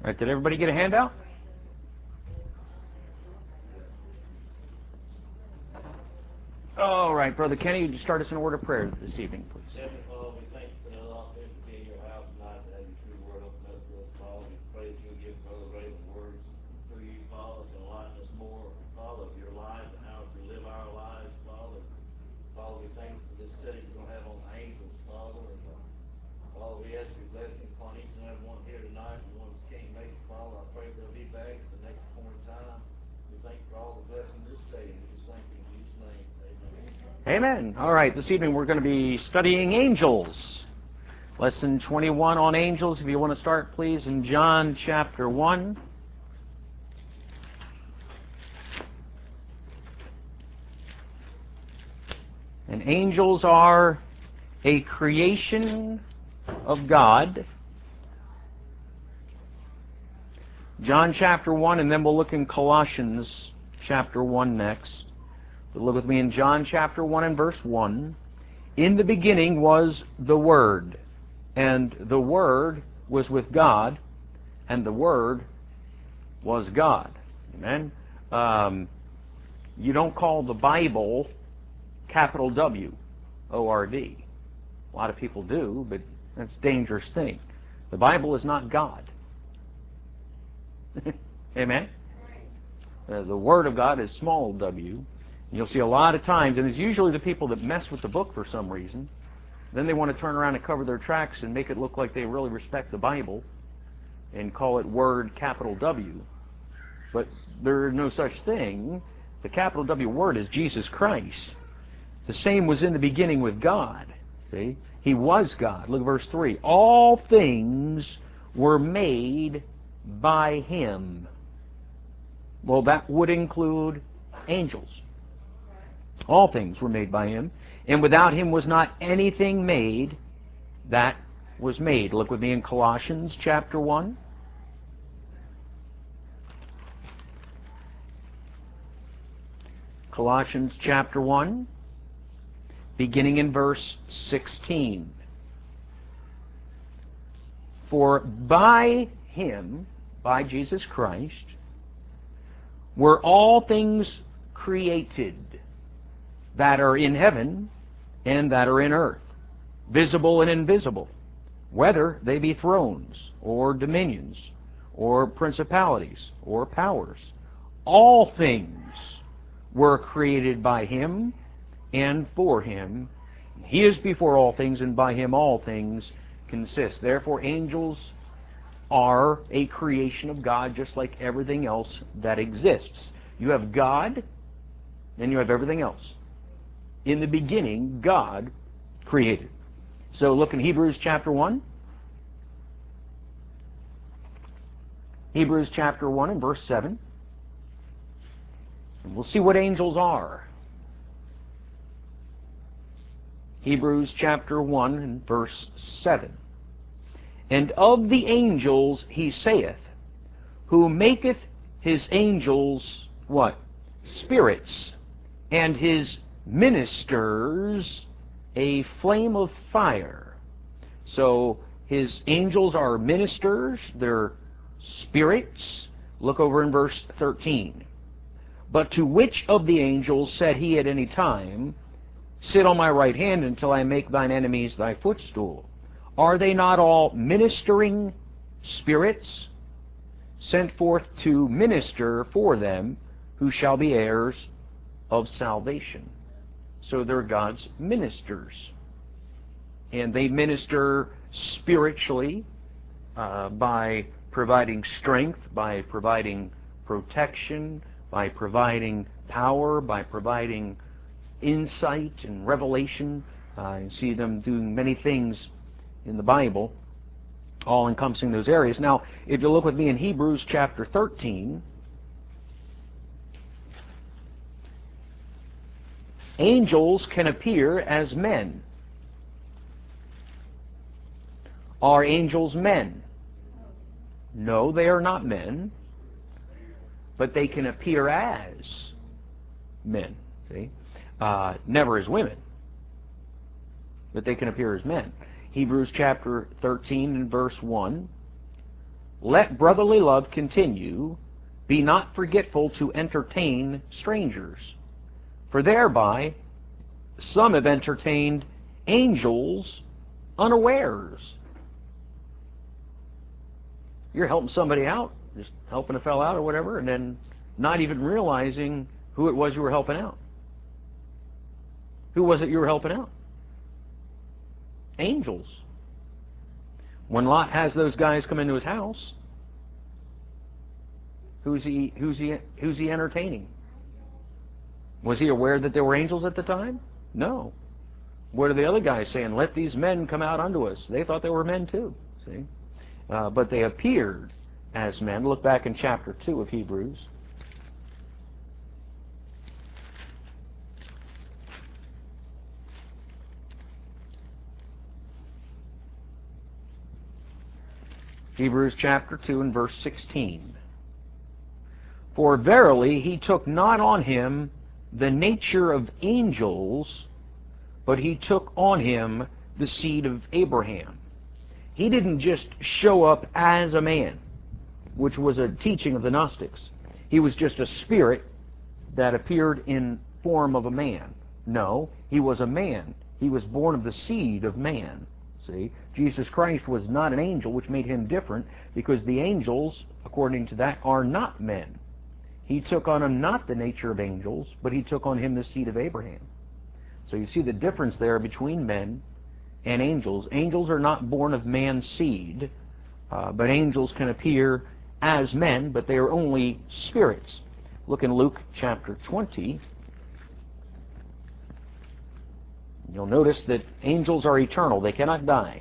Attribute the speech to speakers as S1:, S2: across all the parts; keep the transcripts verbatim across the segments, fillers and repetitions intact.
S1: All right, did everybody get a handout? All right, Brother Kenny, would you start us in a word of prayer this evening, please?
S2: Heavenly Father, we thank you for another opportunity to be in your house tonight to have your true word open up to us, Father. We pray that you'll give Brother Ray the words through you, Father, to enlighten us more, Father, of your life and how to live our lives, Father. Father, we thank you for this study we're going to have on angels, Father. And, uh, Father, we ask your blessing upon each and every one here tonight, and the ones that can't make it, Father. I pray they'll be back at the next point in time. We thank you for all the blessings this day, and we just thank you in Jesus' name.
S1: Amen. All right, this evening we're going to be studying angels. Lesson twenty-one on angels. If you want to start, please, in John chapter one. And angels are a creation of God. John chapter one, and then we'll look in Colossians chapter one next. Look with me in John chapter one and verse one. In the beginning was the Word, and the Word was with God, and the Word was God. Amen? Um, you don't call the Bible capital W, O R D. A lot of people do, but that's a dangerous thing. The Bible is not God. Amen? Uh, the Word of God is small w. You'll see a lot of times, and it's usually the people that mess with the book for some reason. Then they want to turn around and cover their tracks and make it look like they really respect the Bible and call it Word capital W. But there is no such thing. The capital W word is Jesus Christ. The same was in the beginning with God. See? He was God. Look at verse three. All things were made by Him. Well, that would include angels. All things were made by Him, and without Him was not anything made that was made. Look with me in Colossians chapter one. Colossians chapter one, beginning in verse sixteen. For by Him, by Jesus Christ, were all things created that are in heaven and that are in earth, visible and invisible, whether they be thrones or dominions or principalities or powers. All things were created by Him and for Him. He is before all things, and by Him all things consist. Therefore, angels are a creation of God, just like everything else that exists. You have God, and you have everything else. In the beginning, God created. So look in Hebrews chapter one. Hebrews chapter one and verse seven. And we'll see what angels are. Hebrews chapter one and verse seven. And of the angels he saith, who maketh his angels, what? Spirits, and his ministers a flame of fire. So his angels are ministers, they're spirits. Look over in verse thirteen. But to which of the angels said he at any time, sit on my right hand until I make thine enemies thy footstool? Are they not all ministering spirits, sent forth to minister for them who shall be heirs of salvation? So they're God's ministers. And they minister spiritually uh, by providing strength, by providing protection, by providing power, by providing insight and revelation. Uh, you see them doing many things in the Bible, all encompassing those areas. Now, if you look with me in Hebrews chapter thirteen, angels can appear as men. Are angels men? No, they are not men, but they can appear as men. See? Uh, never as women, but they can appear as men. Hebrews chapter thirteen and verse one. let brotherly love continue. Be not forgetful to entertain strangers, for thereby some have entertained angels unawares. You're helping somebody out, just helping a fellow out or whatever, and then not even realizing who it was you were helping out. Who was it you were helping out? Angels. When Lot has those guys come into his house, who's he, who's he, who's he entertaining? Was he aware that there were angels at the time? No. What are the other guys saying? Let these men come out unto us. They thought they were men too. See? Uh, but they appeared as men. Look back in chapter two of Hebrews. Hebrews chapter two and verse sixteen. For verily he took not on him the nature of angels, but he took on him the seed of Abraham. He didn't just show up as a man, which was a teaching of the Gnostics. He was just a spirit that appeared in form of a man. No, he was a man. He was born of the seed of man. See, Jesus Christ was not an angel, which made him different, because the angels, according to that, are not men. He took on him not the nature of angels, but he took on him the seed of Abraham. So you see the difference there between men and angels. Angels are not born of man's seed, uh, but angels can appear as men, but they are only spirits. Look in Luke chapter twenty. You'll notice that angels are eternal. They cannot die.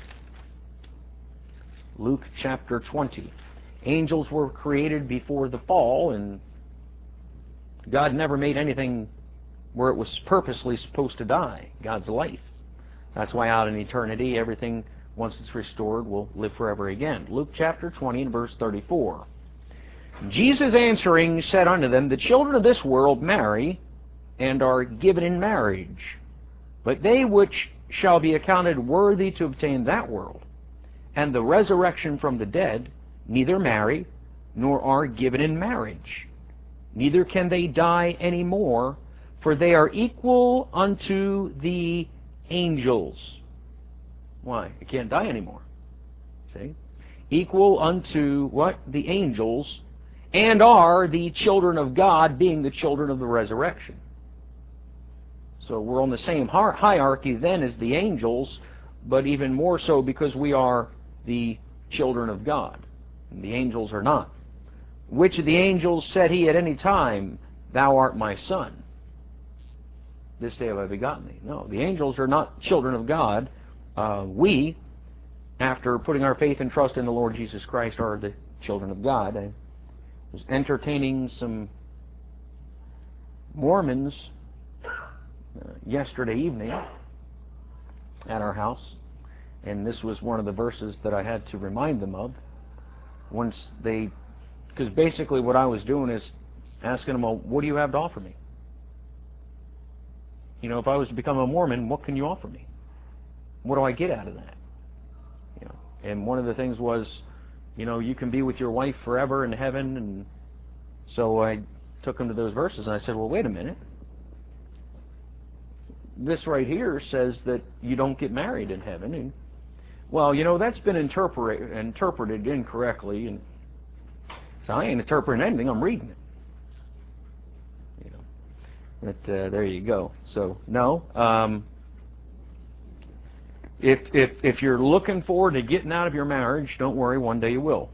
S1: Luke chapter twenty. Angels were created before the fall, and God never made anything where it was purposely supposed to die. God's life. That's why out in eternity, everything, once it's restored, will live forever again. Luke chapter twenty and verse thirty-four. Jesus answering said unto them, the children of this world marry, and are given in marriage. But they which shall be accounted worthy to obtain that world, and the resurrection from the dead, neither marry, nor are given in marriage. Neither can they die any more, for they are equal unto the angels. Why? They can't die anymore. See? Equal unto what? The angels, and are the children of God, being the children of the resurrection. So we're on the same hierarchy then as the angels, but even more so because we are the children of God. And the angels are not. Which of the angels said he at any time, thou art my son? This day have I begotten thee. No, the angels are not children of God. Uh, we, after putting our faith and trust in the Lord Jesus Christ, are the children of God. I was entertaining some Mormons uh, yesterday evening at our house, and this was one of the verses that I had to remind them of. Once they, because basically what I was doing is asking them, well, what do you have to offer me? You know, if I was to become a Mormon, what can you offer me? What do I get out of that? You know, and one of the things was, you know, you can be with your wife forever in heaven. And so I took them to those verses, and I said, well, wait a minute. This right here says that you don't get married in heaven. And, well, you know, that's been interpret, interpreted incorrectly. And so I ain't interpreting anything. I'm reading it. You know, but uh, there you go. So, no. Um, if, if, if you're looking forward to getting out of your marriage, don't worry, one day you will.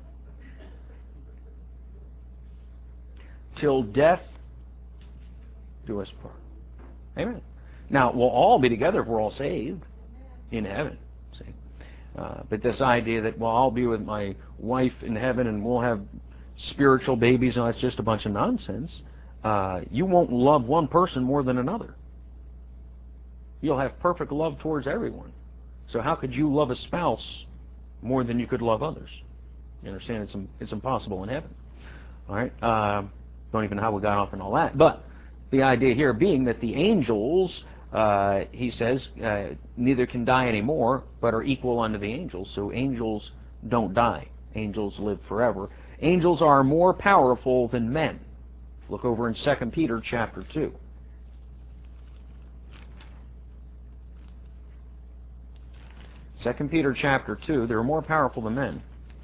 S1: Till death do us part. Amen. Now, we'll all be together if we're all saved in heaven. See? Uh, but this idea that, well, I'll be with my wife in heaven and we'll have spiritual babies, and that's just a bunch of nonsense. Uh, you won't love one person more than another. You'll have perfect love towards everyone. So how could you love a spouse more than you could love others? You understand? It's, it's impossible in heaven. All right? Uh, don't even know how we got off and all that. But the idea here being that the angels, uh, he says, uh, neither can die anymore, but are equal unto the angels. So angels don't die. angels live forever. Angels are more powerful than men. Look over in Second Peter chapter two. Second Peter chapter two, they're more powerful than men.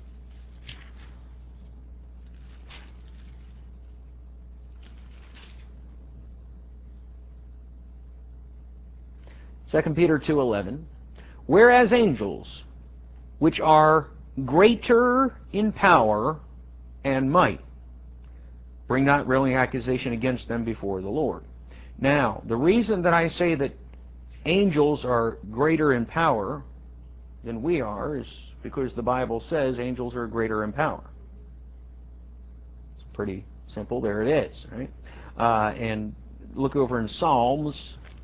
S1: Second Peter two eleven. Whereas angels, which are greater in power and might, bring not railing accusation against them before the Lord. Now, the reason that I say that angels are greater in power than we are is because the Bible says angels are greater in power. It's pretty simple. There it is, right? Uh, and look over in Psalms,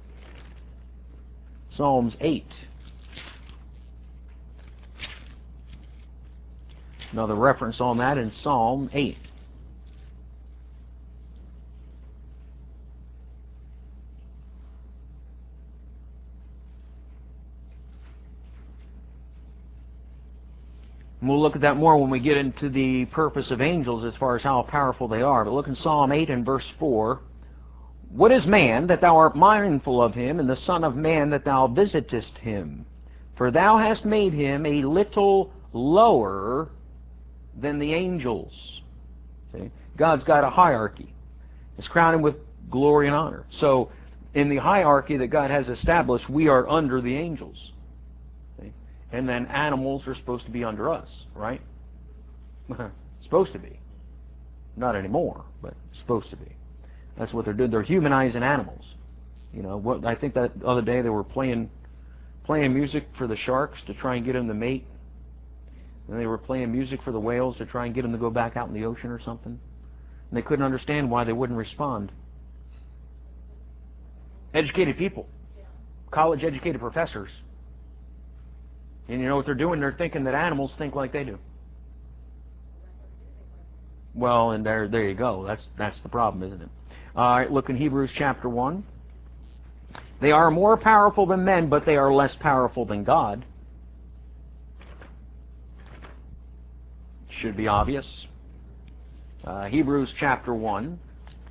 S1: Psalms eight. Another reference on that in Psalm eight. And we'll look at that more when we get into the purpose of angels as far as how powerful they are. But look in Psalm eight and verse four. What is man that thou art mindful of him, and the son of man that thou visitest him? For thou hast made him a little lower than the angels. See? God's got a hierarchy. It's crowned him with glory and honor. So, in the hierarchy that God has established, we are under the angels. See? And then animals are supposed to be under us, right? Supposed to be. Not anymore, but supposed to be. That's what they're doing. They're humanizing animals. You know, what I think that other day they were playing playing music for the sharks to try and get them to mate. And they were playing music for the whales to try and get them to go back out in the ocean or something. And they couldn't understand why they wouldn't respond. Educated people. College-educated professors. And you know what they're doing? They're thinking that animals think like they do. Well, and there there you go. That's, that's the problem, isn't it? All right, look in Hebrews chapter one. They are more powerful than men, but they are less powerful than God. Should be obvious. Uh, Hebrews chapter one,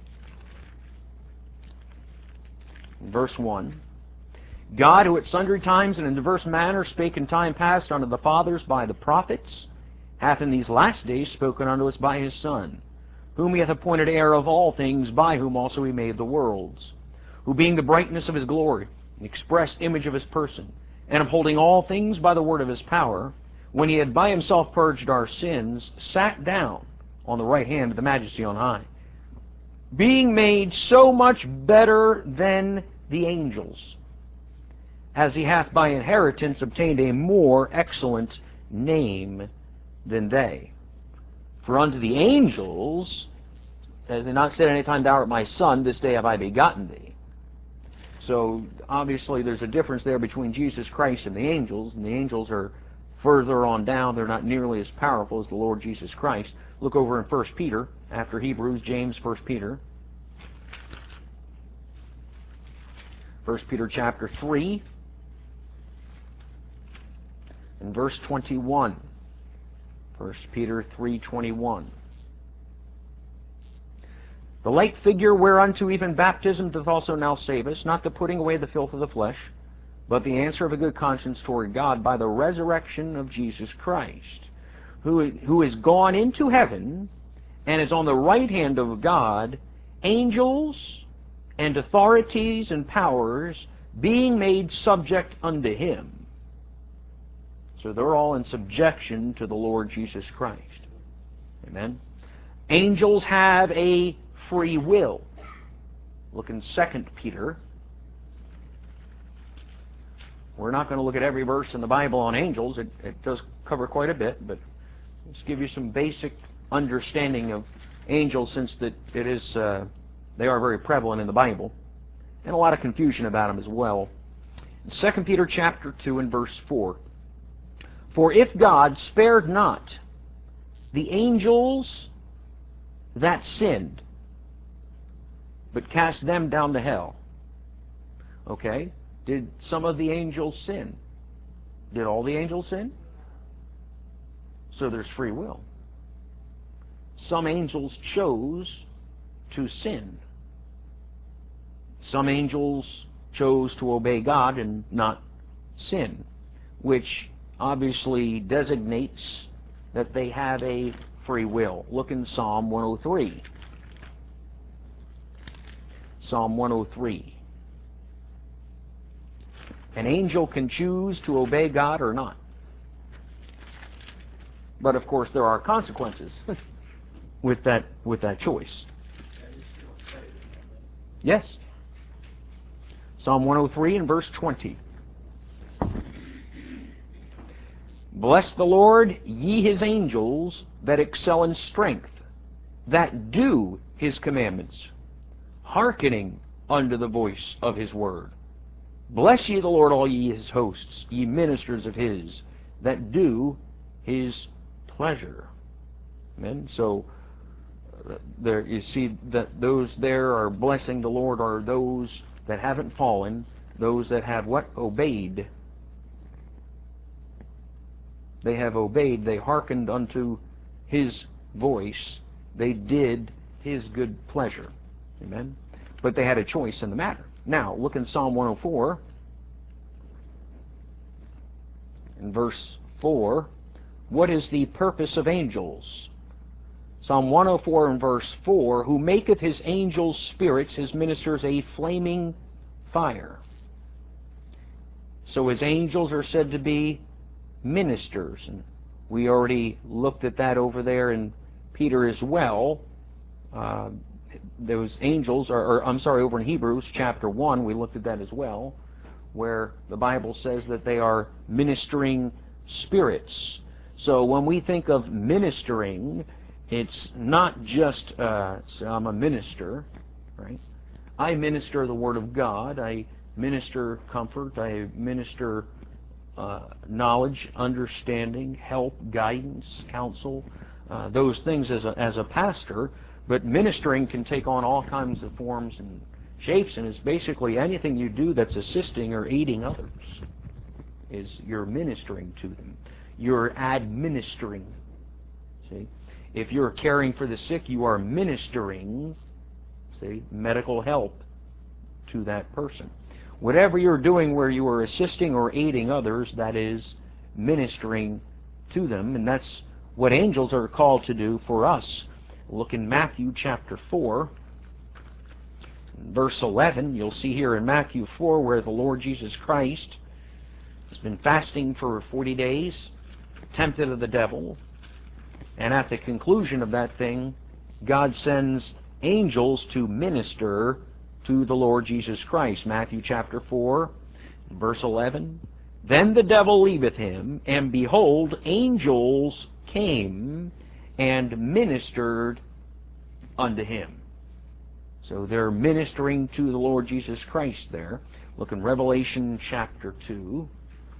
S1: verse one. God, who at sundry times and in diverse manners spake in time past unto the fathers by the prophets, hath in these last days spoken unto us by his Son, whom he hath appointed heir of all things, by whom also he made the worlds, who being the brightness of his glory, the express image of his person, and upholding all things by the word of his power, when he had by himself purged our sins, sat down on the right hand of the majesty on high, being made so much better than the angels, as he hath by inheritance obtained a more excellent name than they. For unto the angels, has he not said any time, thou art my son, this day have I begotten thee. So obviously there's a difference there between Jesus Christ and the angels, and the angels are further on down. They're not nearly as powerful as the Lord Jesus Christ. Look over in First Peter, after Hebrews, James, First Peter. First Peter chapter three, and verse twenty-one. First Peter three twenty-one. The like figure whereunto even baptism doth also now save us, not the putting away the filth of the flesh, but the answer of a good conscience toward God by the resurrection of Jesus Christ, who, who is gone into heaven and is on the right hand of God, angels and authorities and powers being made subject unto him. So they're all in subjection to the Lord Jesus Christ. Amen. Angels have a free will. Look in Second Peter. We're not going to look at every verse in the Bible on angels. It, it does cover quite a bit, but let's give you some basic understanding of angels, since that it is uh, they are very prevalent in the Bible, and a lot of confusion about them as well. In Second Peter chapter two and verse four. For if God spared not the angels that sinned, but cast them down to hell. Okay? Did some of the angels sin? Did all the angels sin? So there's free will. Some angels chose to sin. Some angels chose to obey God and not sin, which obviously designates that they have a free will. Look in Psalm one oh three. Psalm one oh three. An angel can choose to obey God or not. But of course there are consequences with that with that choice. Yes. Psalm one oh three and verse twenty. Bless the Lord, ye his angels that excel in strength, that do his commandments, hearkening unto the voice of his word. Bless ye the Lord, all ye his hosts, ye ministers of his, that do his pleasure. Amen. So uh, there you see that those there are blessing the Lord are those that haven't fallen, those that have what? Obeyed. They have obeyed, they hearkened unto his voice, they did his good pleasure. Amen. But they had a choice in the matter. Now, look in Psalm one oh four, in verse four. What is the purpose of angels? Psalm one oh four and verse four, who maketh his angels spirits, his ministers a flaming fire. So his angels are said to be ministers. And we already looked at that over there in Peter as well. Uh, those angels, are, or I'm sorry, over in Hebrews chapter one, we looked at that as well, where the Bible says that they are ministering spirits. So when we think of ministering, it's not just, uh, so I'm a minister, right? I minister the Word of God, I minister comfort, I minister uh, knowledge, understanding, help, guidance, counsel, uh, those things as a, as a pastor. But ministering can take on all kinds of forms and shapes, and it's basically anything you do that's assisting or aiding others. Is you're ministering to them. You're administering. See? If you're caring for the sick, you are ministering, see, medical help to that person. Whatever you're doing where you are assisting or aiding others, that is ministering to them, and that's what angels are called to do for us. Look in Matthew chapter four, verse eleven. You'll see here in Matthew four where the Lord Jesus Christ has been fasting for forty days, tempted of the devil, and at the conclusion of that thing, God sends angels to minister to the Lord Jesus Christ. Matthew chapter four, verse eleven. Then the devil leaveth him, and behold, angels came and ministered unto him. So they're ministering to the Lord Jesus Christ there. Look in Revelation chapter two.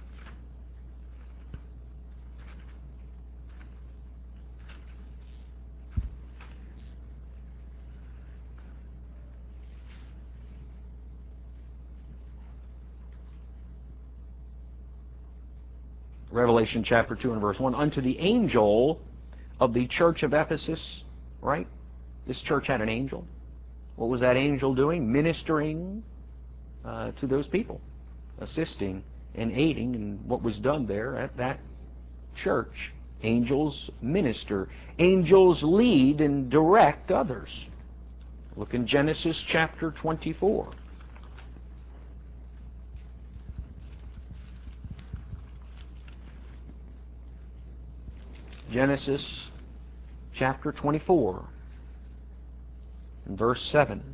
S1: Revelation chapter two and verse one. Unto the angel of the church of Ephesus, right? This church had an angel. What was that angel doing? Ministering uh, to those people, assisting and aiding in what was done there at that church. Angels minister. Angels lead and direct others. Look in Genesis chapter twenty-four. Genesis chapter twenty-four, and verse seven.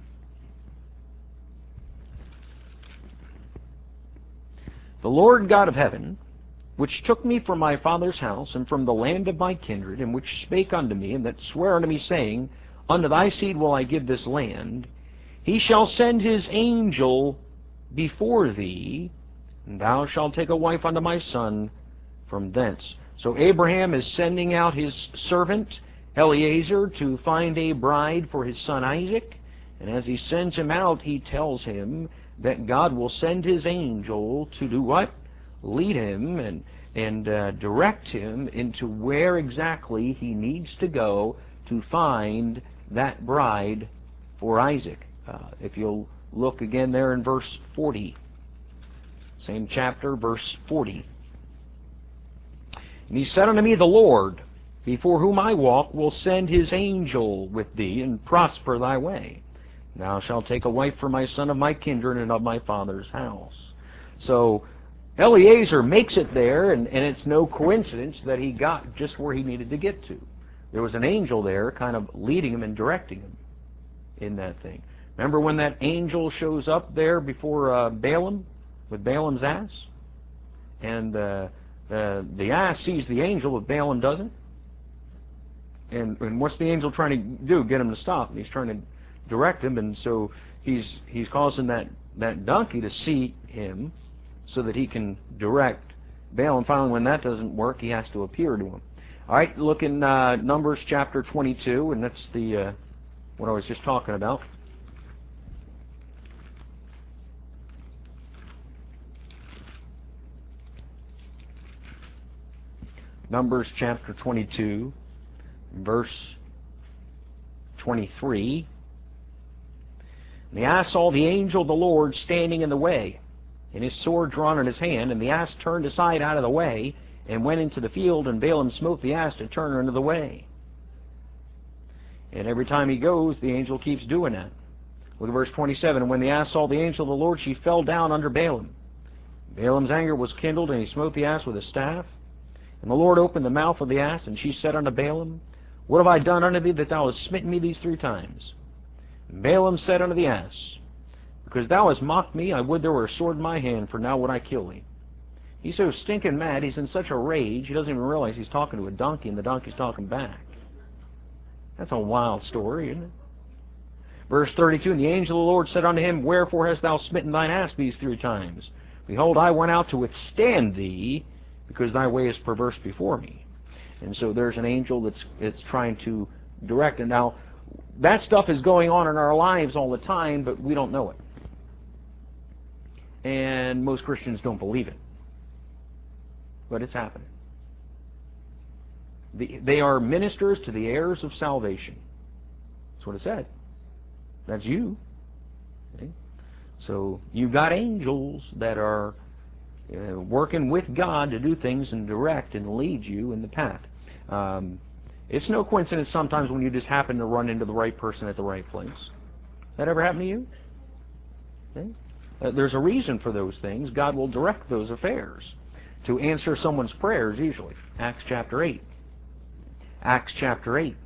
S1: The Lord God of heaven, which took me from my father's house, and from the land of my kindred, and which spake unto me, and that sware unto me, saying, Unto thy seed will I give this land, he shall send his angel before thee, and thou shalt take a wife unto my son from thence. So Abraham is sending out his servant Eliezer to find a bride for his son Isaac, and as he sends him out, he tells him that God will send his angel to do what? Lead him and and uh, direct him into where exactly he needs to go to find that bride for Isaac. Uh, if you'll look again there in verse forty, same chapter, verse forty. And he said unto me, the Lord, before whom I walk, will send his angel with thee, and prosper thy way. Thou shalt take a wife for my son of my kindred and of my father's house. So Eliezer makes it there, and, and it's no coincidence that he got just where he needed to get to. There was an angel there kind of leading him and directing him in that thing. Remember when that angel shows up there before uh, Balaam, with Balaam's ass? And uh, the, the ass sees the angel, but Balaam doesn't. And, and what's the angel trying to do? Get him to stop. And he's trying to direct him, and so he's he's causing that, that donkey to see him so that he can direct Balaam. Finally, when that doesn't work, he has to appear to him. All right, look in uh, Numbers chapter twenty-two, and that's the uh, what I was just talking about. Numbers chapter twenty-two, verse twenty-three. And the ass saw the angel of the Lord standing in the way, and his sword drawn in his hand, and the ass turned aside out of the way, and went into the field, and Balaam smote the ass to turn her into the way. And every time he goes, the angel keeps doing that. Look at verse twenty-seven. And when the ass saw the angel of the Lord, she fell down under Balaam. Balaam's anger was kindled, and he smote the ass with a staff. And the Lord opened the mouth of the ass, and she said unto Balaam, What have I done unto thee, that thou hast smitten me these three times? And Balaam said unto the ass, Because thou hast mocked me, I would there were a sword in my hand, for now would I kill thee. He's so stinking mad, he's in such a rage, he doesn't even realize he's talking to a donkey, and the donkey's talking back. That's a wild story, isn't it? Verse thirty-two, And the angel of the Lord said unto him, Wherefore hast thou smitten thine ass these three times? Behold, I went out to withstand thee, because thy way is perverse before me. And so there's an angel that's, that's trying to direct. And now, that stuff is going on in our lives all the time, but we don't know it. And most Christians don't believe it. But it's happening. The, they are ministers to the heirs of salvation. That's what it said. That's you. Okay? So you've got angels that are uh, working with God to do things and direct and lead you in the path. Um, it's no coincidence sometimes when you just happen to run into the right person at the right place. That ever happened to you? Okay? Uh, there's a reason for those things. God will direct those affairs to answer someone's prayers usually. Acts chapter eight. Acts chapter eight.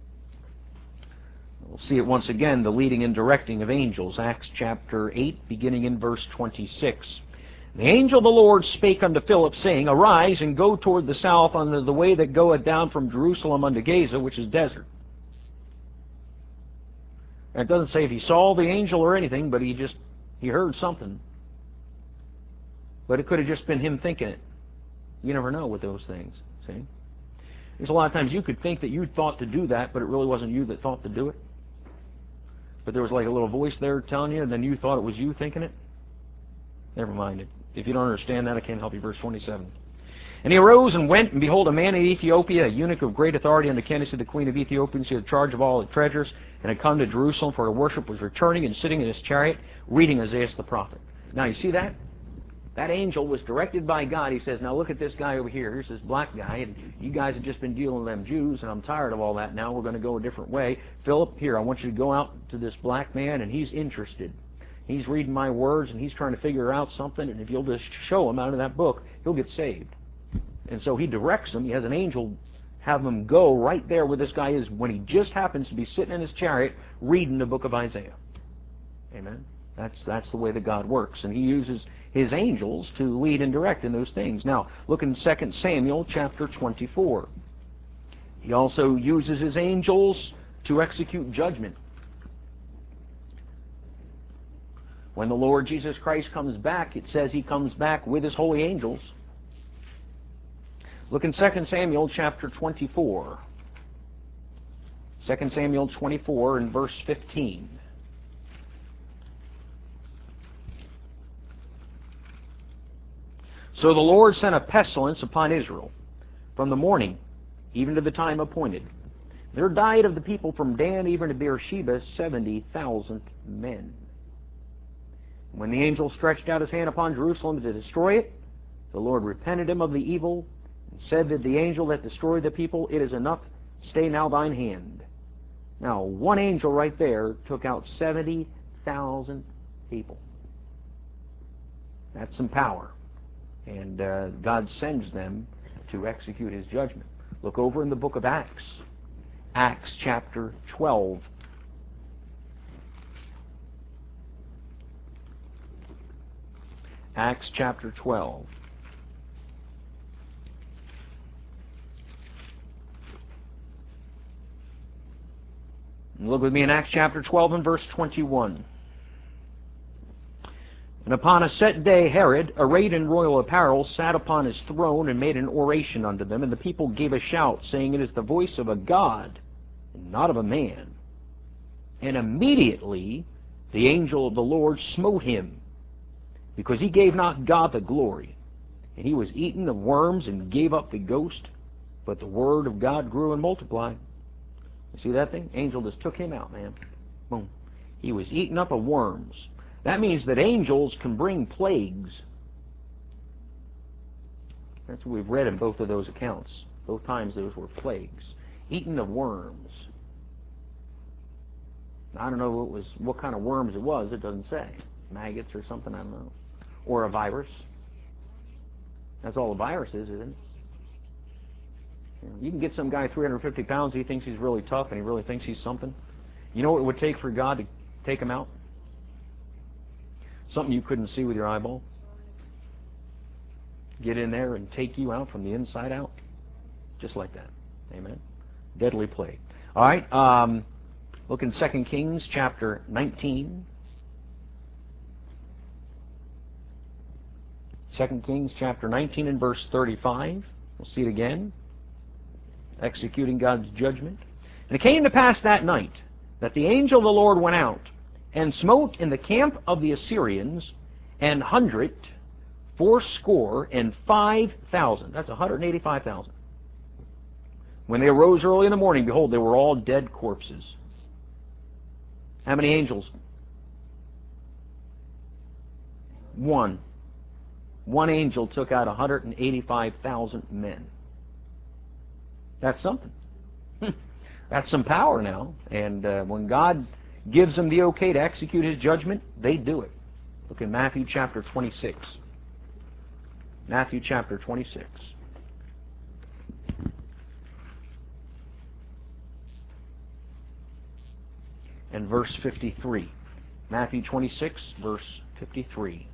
S1: We'll see it once again, the leading and directing of angels. Acts chapter eight, beginning in verse twenty-six. The angel of the Lord spake unto Philip, saying, Arise, and go toward the south unto the way that goeth down from Jerusalem unto Gaza, which is desert. And it doesn't say if he saw the angel or anything, but he just, he heard something. But it could have just been him thinking it. You never know with those things, see? There's a lot of times you could think that you thought to do that, but it really wasn't you that thought to do it. But there was like a little voice there telling you, and then you thought it was you thinking it. Never mind it. If you don't understand that, I can't help you. Verse twenty-seven. And he arose and went, and behold, a man in Ethiopia, a eunuch of great authority unto Candace, the queen of Ethiopia, who had charge of all the treasures, and had come to Jerusalem for her worship, was returning and sitting in his chariot, reading Isaiah the prophet. Now, you see that? That angel was directed by God. He says, now look at this guy over here. Here's this black guy, and you guys have just been dealing with them Jews, and I'm tired of all that. Now we're going to go a different way. Philip, here, I want you to go out to this black man, and he's interested. He's reading my words, and he's trying to figure out something, and if you'll just show him out of that book, he'll get saved. And so he directs him. He has an angel have him go right there where this guy is when he just happens to be sitting in his chariot reading the book of Isaiah. Amen? That's, that's the way that God works. And he uses his angels to lead and direct in those things. Now, look in Second Samuel chapter twenty-four. He also uses his angels to execute judgment. When the Lord Jesus Christ comes back, it says he comes back with his holy angels. Look in Second Samuel chapter twenty-four. Second Samuel twenty-four and verse fifteen. So the Lord sent a pestilence upon Israel from the morning even to the time appointed. There died of the people from Dan even to Beersheba seventy thousand men. When the angel stretched out his hand upon Jerusalem to destroy it, the Lord repented him of the evil, and said to the angel that destroyed the people, It is enough, stay now thine hand. Now, one angel right there took out seventy thousand people. That's some power. And uh, God sends them to execute His judgment. Look over in the book of Acts. Acts chapter twelve. Acts chapter twelve. Look with me in Acts chapter twelve and verse twenty-one. And upon a set day Herod, arrayed in royal apparel, sat upon his throne and made an oration unto them. And the people gave a shout, saying, It is the voice of a God, and not of a man. And immediately the angel of the Lord smote him, because he gave not God the glory. And he was eaten of worms and gave up the ghost. But the word of God grew and multiplied. You see that thing? Angel just took him out, man. Boom. He was eaten up of worms. That means that angels can bring plagues. That's what we've read in both of those accounts. Both times those were plagues. Eaten of worms. I don't know what was what kind of worms it was. It doesn't say. Maggots or something, I don't know. Or a virus. That's all a virus is, isn't it? You can get some guy three hundred fifty pounds, he thinks he's really tough, and he really thinks he's something. You know what it would take for God to take him out? Something you couldn't see with your eyeball. Get in there and take you out from the inside out. Just like that. Amen? Deadly plague. All right, um, look in Second Kings chapter nineteen. Second Kings chapter nineteen and verse thirty-five. We'll see it again. Executing God's judgment. And it came to pass that night that the angel of the Lord went out and smote in the camp of the Assyrians an hundred fourscore and five thousand. That's one hundred eighty-five thousand. When they arose early in the morning, behold, they were all dead corpses. How many angels? One. One angel took out one hundred eighty-five thousand men. That's something. That's some power now. And uh, when God gives them the okay to execute His judgment, they do it. Look in Matthew chapter twenty-six. Matthew chapter twenty-six. And verse fifty-three. Matthew twenty-six, verse fifty-three.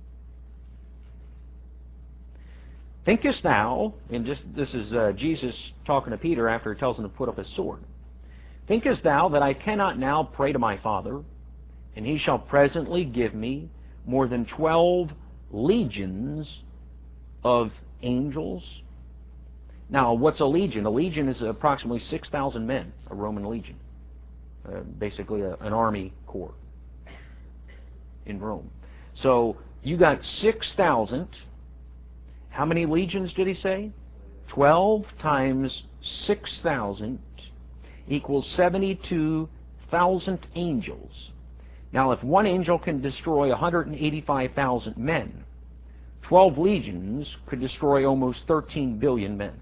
S1: Thinkest thou, and just this is uh, Jesus talking to Peter after He tells him to put up his sword. Thinkest thou that I cannot now pray to my Father, and He shall presently give me more than twelve legions of angels? Now, what's a legion? A legion is approximately six thousand men, a Roman legion. Uh, basically a, an army corps in Rome. So, you got six thousand. How many legions did He say? twelve times six thousand equals seventy-two thousand angels. Now, if one angel can destroy one hundred eighty-five thousand men, twelve legions could destroy almost thirteen billion men.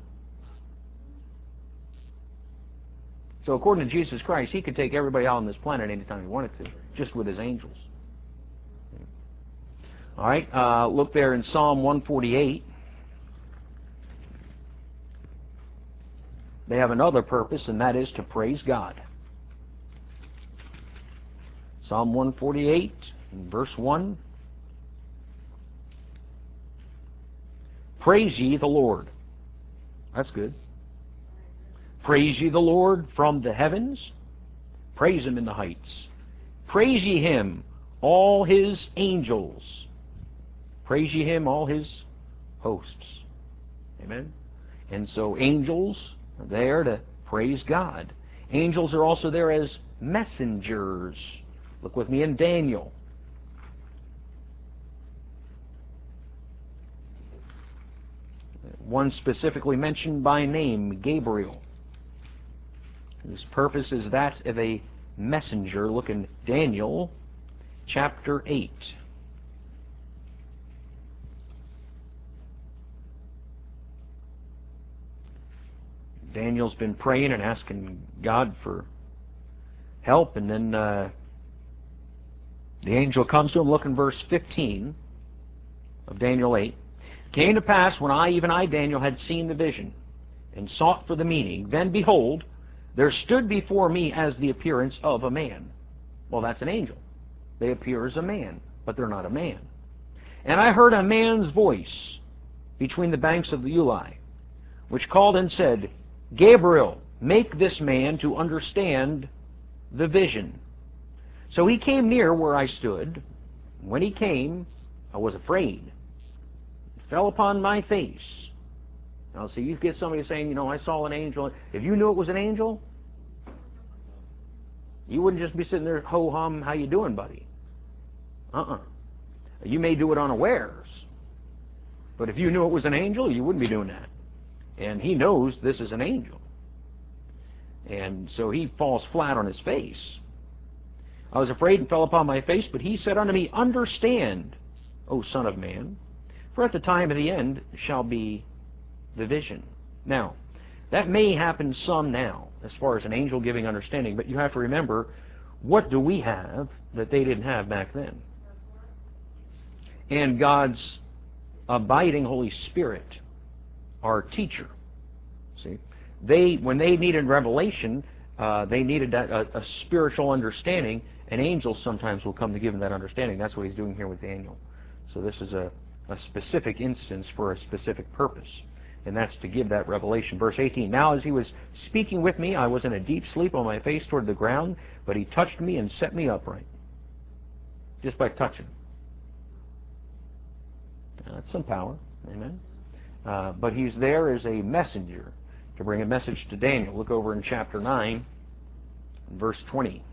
S1: So according to Jesus Christ, He could take everybody out on this planet anytime He wanted to, just with His angels. All right, uh, look there in Psalm one forty-eight. They have another purpose, and that is to praise God. Psalm one forty-eight, verse one. Praise ye the Lord. That's good. Praise ye the Lord from the heavens. Praise Him in the heights. Praise ye Him, all His angels. Praise ye Him, all His hosts. Amen? And so angels are there to praise God. Angels are also there as messengers. Look with me in Daniel. one specifically mentioned by name, Gabriel, whose purpose is that of a messenger. Look in Daniel chapter eight. Daniel's been praying and asking God for help, and then uh, the angel comes to him. Look in verse fifteen of Daniel eight. Came to pass, when I, even I, Daniel, had seen the vision, and sought for the meaning, then behold, there stood before me as the appearance of a man. Well, that's an angel. They appear as a man, but they're not a man. And I heard a man's voice between the banks of the Ulai, which called and said, Gabriel, make this man to understand the vision. So he came near where I stood. When he came, I was afraid. Fell upon my face. Now, see, you get somebody saying, you know, I saw an angel. If you knew it was an angel, you wouldn't just be sitting there, ho-hum, how you doing, buddy? Uh-uh. You may do it unawares. But if you knew it was an angel, you wouldn't be doing that. And he knows this is an angel. And so he falls flat on his face. I was afraid and fell upon my face, but he said unto me, Understand, O Son of Man, for at the time of the end shall be the vision. Now, that may happen some now, as far as an angel giving understanding, but you have to remember, what do we have that they didn't have back then? And God's abiding Holy Spirit, our teacher. See, they when they needed revelation, uh, they needed that, a, a spiritual understanding, and angels sometimes will come to give them that understanding. That's what he's doing here with Daniel. So this is a, a specific instance for a specific purpose, and that's to give that revelation. Verse eighteen, Now as he was speaking with me, I was in a deep sleep on my face toward the ground, but he touched me and set me upright. Just by touching. Now, that's some power. Amen. Uh, but he's there as a messenger to bring a message to Daniel. Look over in chapter nine, verse twenty.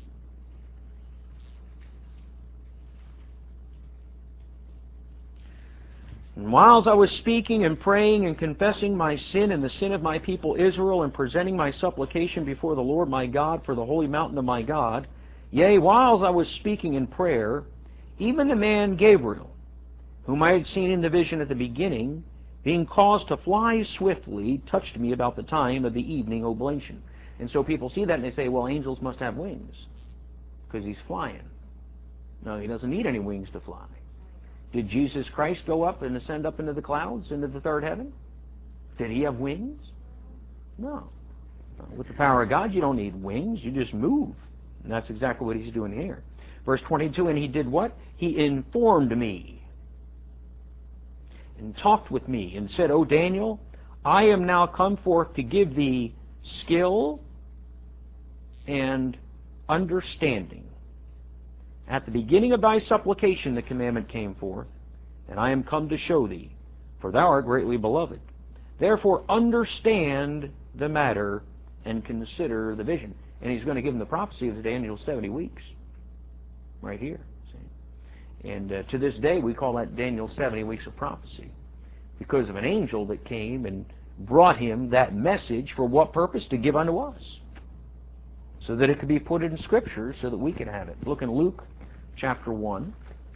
S1: And whiles I was speaking and praying and confessing my sin and the sin of my people Israel, and presenting my supplication before the Lord my God for the holy mountain of my God, yea, whiles I was speaking in prayer, even the man Gabriel, whom I had seen in the vision at the beginning, being caused to fly swiftly, touched me about the time of the evening oblation. And so people see that and they say, well, angels must have wings because he's flying. No, he doesn't need any wings to fly. Did Jesus Christ go up and ascend up into the clouds, into the third heaven? Did he have wings? No. With the power of God, you don't need wings. You just move. And that's exactly what he's doing here. Verse twenty-two, and he did what? He informed me and talked with me and said, O Daniel, I am now come forth to give thee skill and understanding. At the beginning of thy supplication the commandment came forth, and I am come to show thee, for thou art greatly beloved. Therefore understand the matter and consider the vision. And he's going to give him the prophecy of Daniel's seventy weeks. Right here. See? And uh, to this day we call that Daniel's seventy weeks of prophecy, because of an angel that came and brought him that message. For what purpose? To give unto us, so that it could be put in Scripture, so that we can have it. Look in Luke chapter one.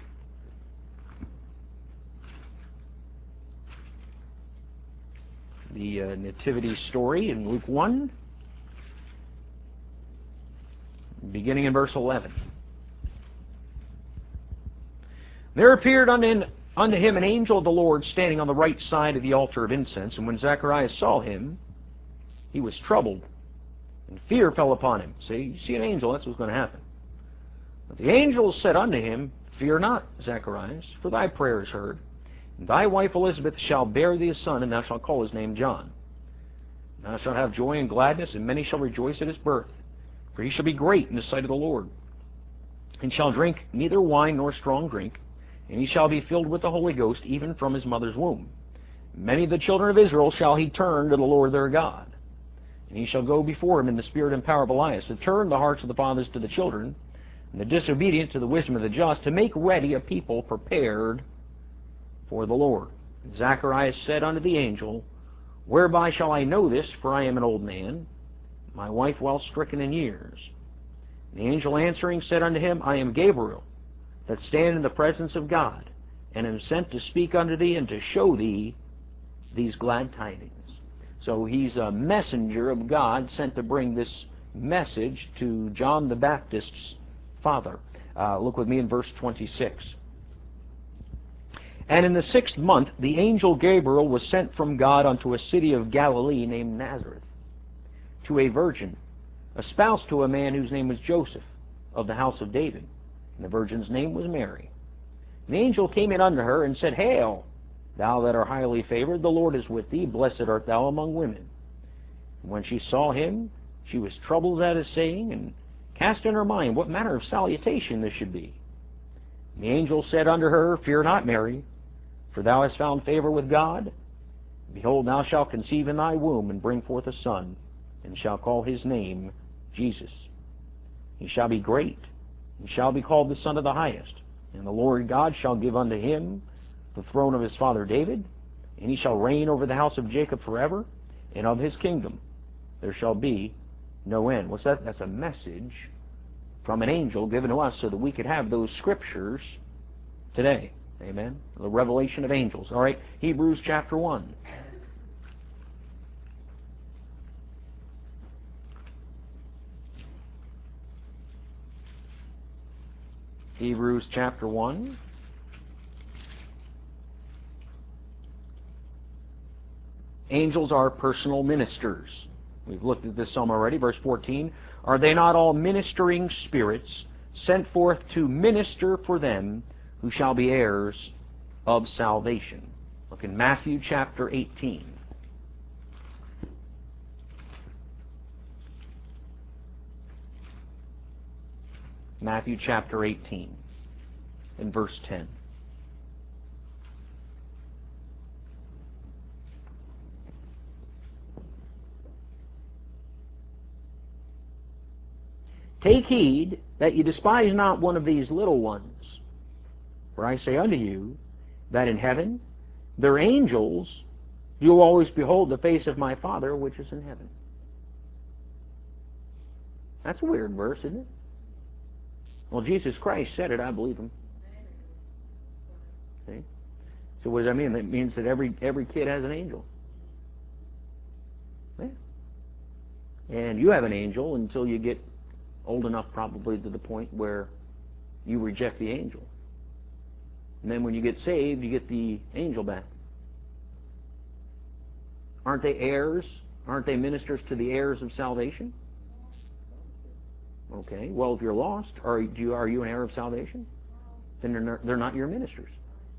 S1: The uh, nativity story in Luke one, beginning in verse eleven. There appeared unto, unto him an angel of the Lord standing on the right side of the altar of incense. And when Zacharias saw him, he was troubled, and fear fell upon him. See, you see an angel, that's what's going to happen. But the angel said unto him, Fear not, Zacharias, for thy prayer is heard. And thy wife Elizabeth shall bear thee a son, and thou shalt call his name John. And thou shalt have joy and gladness, and many shall rejoice at his birth. For he shall be great in the sight of the Lord, and shall drink neither wine nor strong drink, and he shall be filled with the Holy Ghost, even from his mother's womb. Many of the children of Israel shall he turn to the Lord their God. And he shall go before him in the spirit and power of Elias, to turn the hearts of the fathers to the children, and the disobedient to the wisdom of the just, to make ready a people prepared for the Lord. Zacharias said unto the angel, Whereby shall I know this? For I am an old man, my wife well stricken in years. The angel answering said unto him, I am Gabriel, that stand in the presence of God, and am sent to speak unto thee and to show thee these glad tidings. So he's a messenger of God sent to bring this message to John the Baptist's father. Uh, look with me in verse twenty-six. And in the sixth month the angel Gabriel was sent from God unto a city of Galilee named Nazareth, to a virgin, espoused to a man whose name was Joseph, of the house of David. And the virgin's name was Mary. And the angel came in unto her and said, Hail, thou that art highly favored, the Lord is with thee, blessed art thou among women. And when she saw him, she was troubled at his saying, and cast in her mind what manner of salutation this should be. And the angel said unto her, Fear not, Mary, for thou hast found favor with God. Behold, thou shalt conceive in thy womb, and bring forth a son, and shalt call his name Jesus. He shall be great, and shall be called the Son of the Highest. And the Lord God shall give unto him the throne of his father David, and he shall reign over the house of Jacob forever, and of his kingdom there shall be no end. What's that? That's a message from an angel given to us so that we could have those scriptures today. Amen. The revelation of angels. All right, Hebrews chapter one. Hebrews chapter one. Angels are personal ministers. We've looked at this some already. Verse fourteen. Are they not all ministering spirits sent forth to minister for them who shall be heirs of salvation? Look in Matthew chapter eighteen. Matthew chapter eighteen and verse ten. Take heed that you despise not one of these little ones. For I say unto you, that in heaven their angels do always behold the face of my Father which is in heaven. That's a weird verse, isn't it? Well, Jesus Christ said it, I believe him. See? So what does that mean? That means that every every kid has an angel. Yeah. And you have an angel until you get old enough probably to the point where you reject the angel. And then when you get saved, you get the angel back. Aren't they heirs? Aren't they ministers to the heirs of salvation? Okay, well, if you're lost, are you, are you an heir of salvation? Then they're not, they're not your ministers.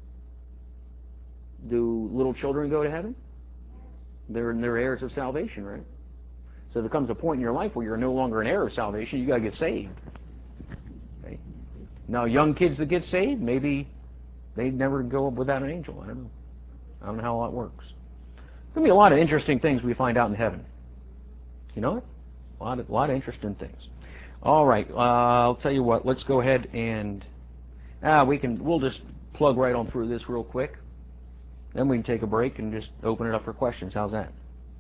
S1: Do little children go to heaven? They're, they're heirs of salvation, right? So there comes a point in your life where you're no longer an heir of salvation. You've got to get saved. Okay? Now, young kids that get saved, maybe they never go up without an angel. I don't know. I don't know how that works. There's going to be a lot of interesting things we find out in heaven. You know it? A lot of, a lot of interesting things. All right. Uh, I'll tell you what. Let's go ahead and ah, we can. We'll just plug right on through this real quick. Then we can take a break and just open it up for questions. How's that?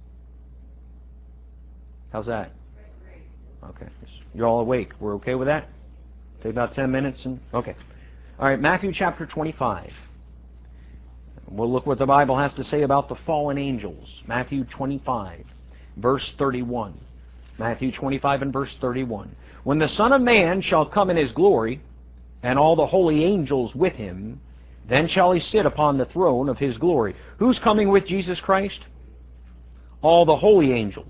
S1: How's that? Okay. You're all awake. We're okay with that? Take about ten minutes and okay. All right, Matthew chapter twenty-five. We'll look what the Bible has to say about the fallen angels. Matthew twenty-five, verse thirty-one. Matthew twenty-five and verse thirty-one. When the Son of Man shall come in his glory, and all the holy angels with him, then shall he sit upon the throne of his glory. Who's coming with Jesus Christ? All the holy angels.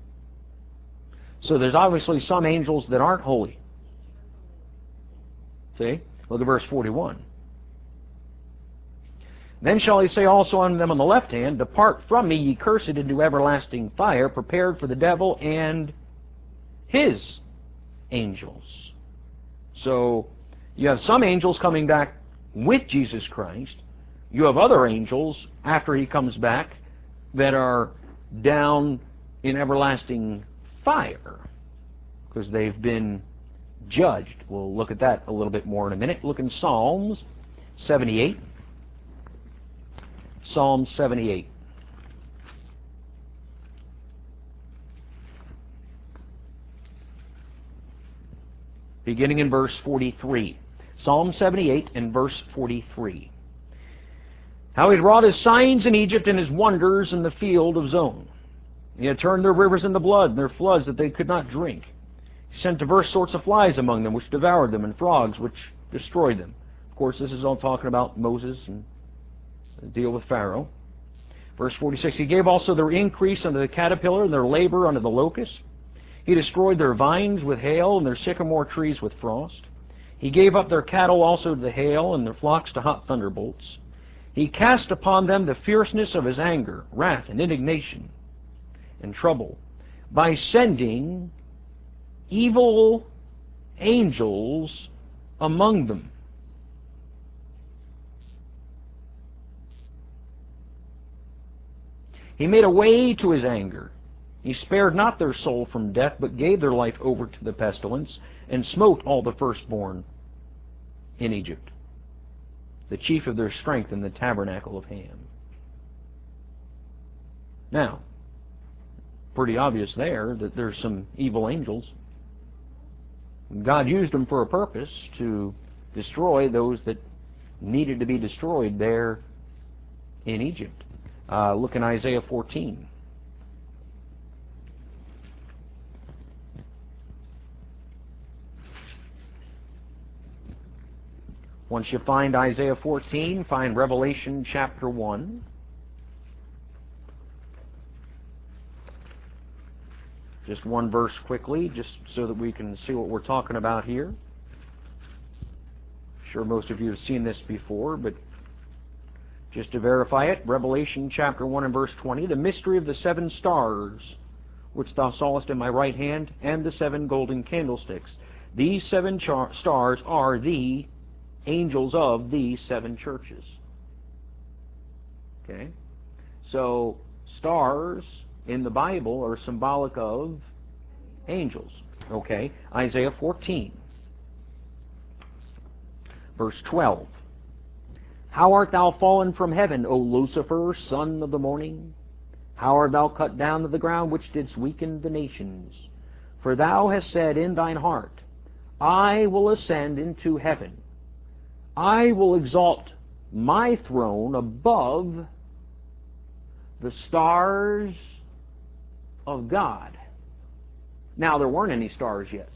S1: So there's obviously some angels that aren't holy. See? Look at verse forty-one. Then shall he say also unto them on the left hand, Depart from me, ye cursed, into everlasting fire, prepared for the devil and his angels. So you have some angels coming back with Jesus Christ. You have other angels after he comes back that are down in everlasting fire because they've been judged. We'll look at that a little bit more in a minute. Look in Psalms seventy-eight. Psalm seventy-eight. Beginning in verse forty-three. Psalm seventy-eight and verse forty-three. How he had wrought his signs in Egypt and his wonders in the field of Zon. He had turned their rivers into blood and their floods that they could not drink. He sent diverse sorts of flies among them, which devoured them, and frogs, which destroyed them. Of course, this is all talking about Moses and the deal with Pharaoh. Verse forty-six, he gave also their increase unto the caterpillar, and their labor unto the locust. He destroyed their vines with hail, and their sycamore trees with frost. He gave up their cattle also to the hail, and their flocks to hot thunderbolts. He cast upon them the fierceness of his anger, wrath, and indignation, and trouble, by sending evil angels among them. He made a way to his anger. He spared not their soul from death, but gave their life over to the pestilence, and smote all the firstborn in Egypt, the chief of their strength in the tabernacle of Ham. Now, pretty obvious there that there's some evil angels. God used them for a purpose, to destroy those that needed to be destroyed there in Egypt. Uh, look in Isaiah fourteen. Once you find Isaiah fourteen, find Revelation chapter one. Just one verse quickly, just so that we can see what we're talking about here. I'm sure most of you have seen this before, but just to verify it, Revelation chapter one and verse twenty, the mystery of the seven stars, which thou sawest in my right hand, and the seven golden candlesticks. These seven char- stars are the angels of these seven churches. Okay? So, stars in the Bible are symbolic of angels. Okay? Isaiah fourteen, verse twelve. How art thou fallen from heaven, O Lucifer, son of the morning? How art thou cut down to the ground, which didst weaken the nations? For thou hast said in thine heart, I will ascend into heaven. I will exalt my throne above the stars of God. Now, there weren't any stars yet.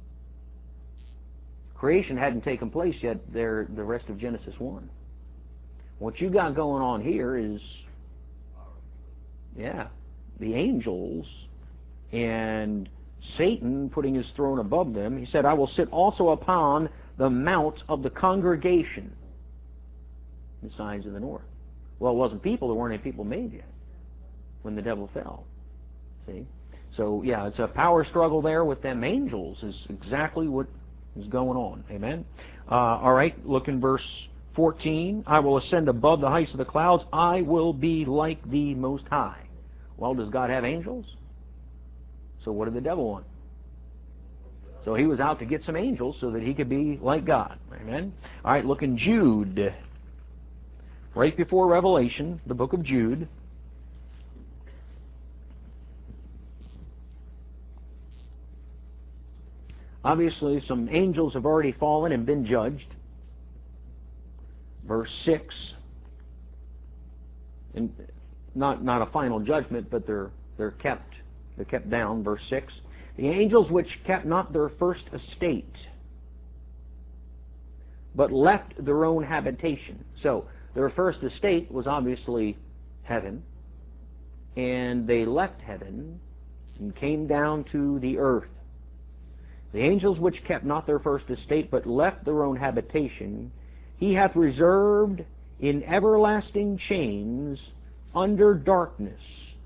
S1: Creation hadn't taken place yet there, the rest of Genesis one. What you got going on here is, yeah, the angels and Satan putting his throne above them. He said, I will sit also upon the mount of the congregation, the sides of the north. Well, it wasn't people. There weren't any people made yet when the devil fell. See? So, yeah, it's a power struggle there with them angels is exactly what is going on. Amen? Uh, all right, look in verse fourteen. I will ascend above the heights of the clouds. I will be like the Most High. Well, does God have angels? So what did the devil want? So he was out to get some angels so that he could be like God. Amen? All right, look in Jude. Right before Revelation, the book of Jude. Obviously, some angels have already fallen and been judged. Verse six. And not, not a final judgment, but they're, they're kept. They're kept down. Verse six. The angels which kept not their first estate, but left their own habitation. So, their first estate was obviously heaven, and they left heaven and came down to the earth. The angels which kept not their first estate, but left their own habitation, he hath reserved in everlasting chains under darkness.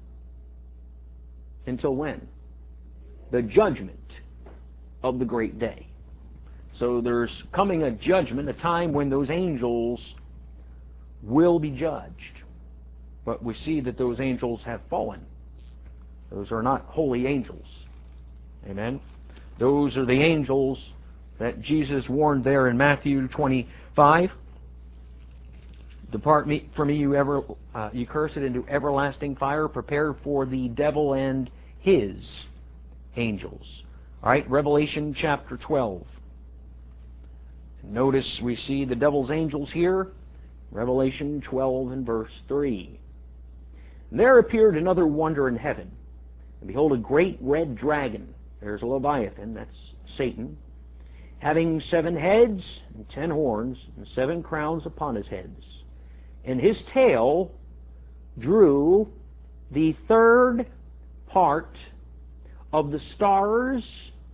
S1: Until when? The judgment of the great day. So there's coming a judgment, a time when those angels will be judged. But we see that those angels have fallen. Those are not holy angels. Amen? Those are the angels that Jesus warned there in Matthew twenty-five. Depart me from me, you ever uh, you cursed, into everlasting fire, prepared for the devil and his angels. All right, Revelation chapter twelve. Notice we see the devil's angels here. Revelation twelve and verse three. And there appeared another wonder in heaven. And behold, a great red dragon. There's a Leviathan, that's Satan, having seven heads and ten horns, and seven crowns upon his heads. And his tail drew the third part of the stars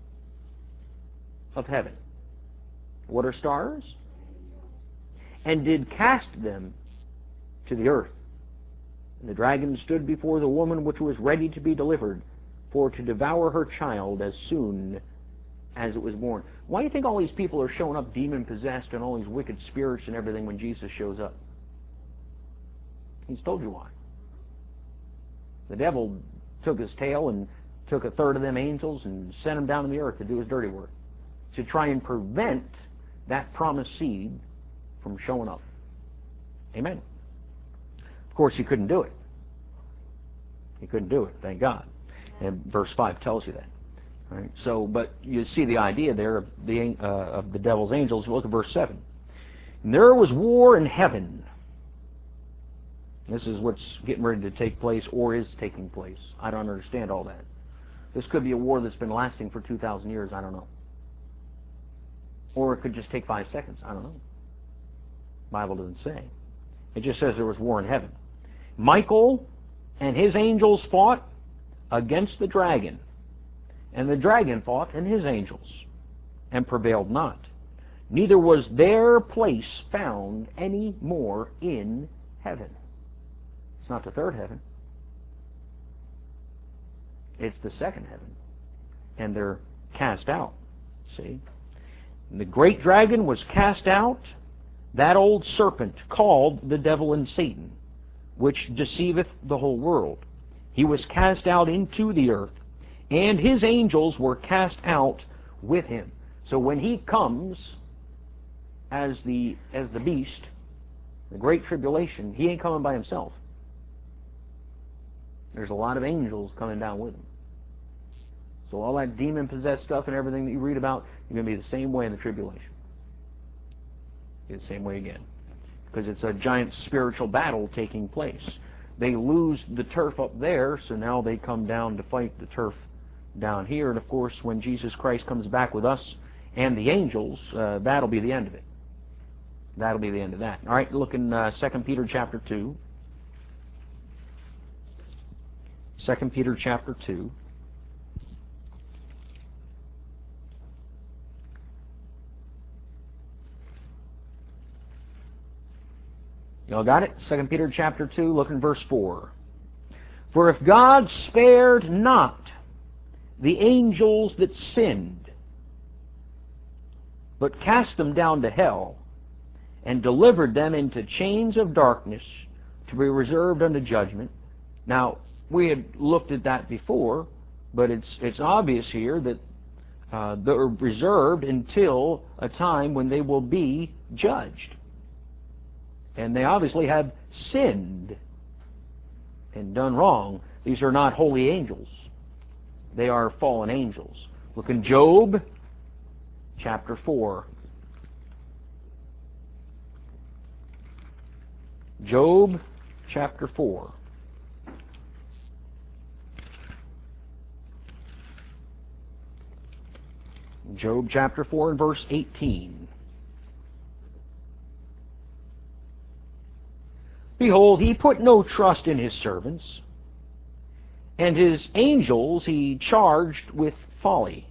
S1: of heaven. What are stars? And did cast them to the earth. And the dragon stood before the woman which was ready to be delivered, for to devour her child as soon as it was born. Why do you think all these people are showing up demon-possessed and all these wicked spirits and everything when Jesus shows up? He's told you why. The devil took his tail and took a third of them angels and sent them down to the earth to do his dirty work, to try and prevent that promised seed from showing up. Amen. Of course, he couldn't do it. He couldn't do it, thank God. And verse five tells you that. All right? So, but you see the idea there of the, uh, of the devil's angels. Look at verse seven. And there was war in heaven. This is what's getting ready to take place or is taking place. I don't understand all that. This could be a war that's been lasting for two thousand years. I don't know. Or it could just take five seconds. I don't know. The Bible doesn't say. It just says there was war in heaven. Michael and his angels fought against the dragon. And the dragon fought and his angels, and prevailed not. Neither was their place found any more in heaven. It's not the third heaven. It's the second heaven. And they're cast out. See? And the great dragon was cast out, that old serpent called the devil and Satan, which deceiveth the whole world. He was cast out into the earth, and his angels were cast out with him. So when he comes as the as the beast, the great tribulation, he ain't coming by himself. There's a lot of angels coming down with him. So all that demon-possessed stuff and everything that you read about, you're going to be the same way in the tribulation. Be the same way again. Because it's a giant spiritual battle taking place. They lose the turf up there, so now they come down to fight the turf down here. And of course, when Jesus Christ comes back with us and the angels, uh, that'll be the end of it. That'll be the end of that. All right, look in uh, Second Peter chapter two. Second Peter chapter two. Y'all got it? Second Peter chapter two, look in verse four. For if God spared not the angels that sinned, but cast them down to hell, and delivered them into chains of darkness to be reserved unto judgment. Now, we had looked at that before, but it's it's obvious here that uh, they're reserved until a time when they will be judged. And they obviously have sinned and done wrong. These are not holy angels. They are fallen angels. Look in Job chapter four. Job chapter four. Job chapter four and verse eighteen. Behold, he put no trust in his servants, and his angels he charged with folly.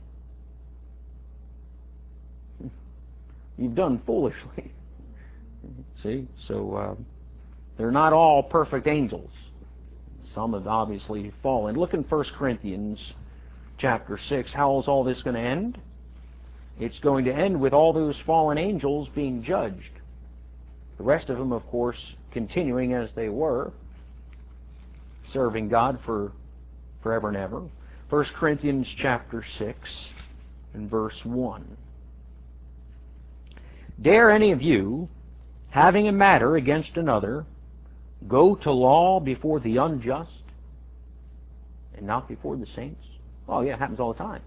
S1: You've done foolishly. See? So uh, they're not all perfect angels. Some have obviously fallen. Look in First Corinthians chapter six. How is all this going to end? It's going to end with all those fallen angels being judged. The rest of them, of course, continuing as they were, serving God for forever and ever. First Corinthians chapter six and verse one. Dare any of you having a matter against another, go to law before the unjust and not before the saints? Oh yeah, it happens all the time.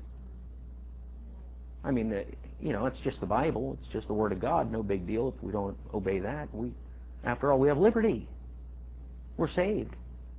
S1: I mean, uh, you know, it's just the Bible. It's just the Word of God. No big deal if we don't obey that. We, after all, we have liberty. We're saved.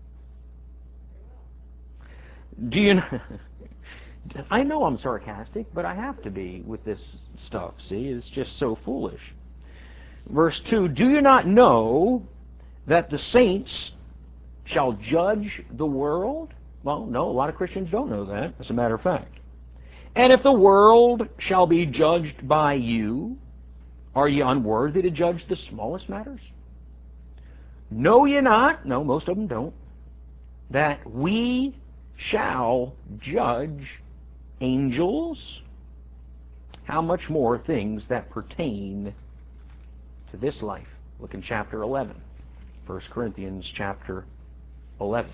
S1: Do you know? I know I'm sarcastic, but I have to be with this stuff. See, it's just so foolish. Verse two, do you not know that the saints shall judge the world? Well, no, a lot of Christians don't know that, as a matter of fact. And if the world shall be judged by you, are ye unworthy to judge the smallest matters? Know ye not, no, most of them don't, that we shall judge angels? How much more things that pertain to this life? Look in chapter eleven. First Corinthians chapter eleven.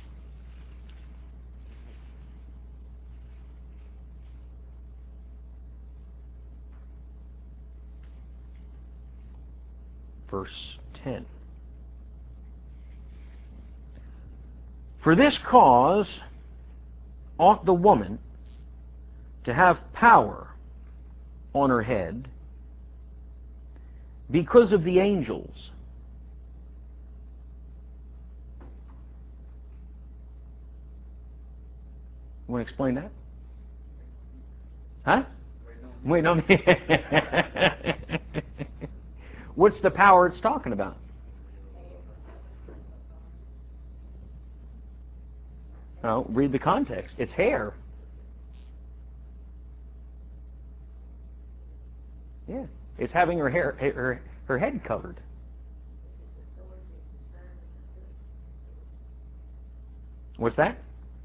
S1: Verse ten. For this cause ought the woman to have power on her head because of the angels. You want to explain that? Huh? Wait, no. What's the power it's talking about? Oh, read the context. It's hair. Yeah, it's having her hair, her her head covered. What's that?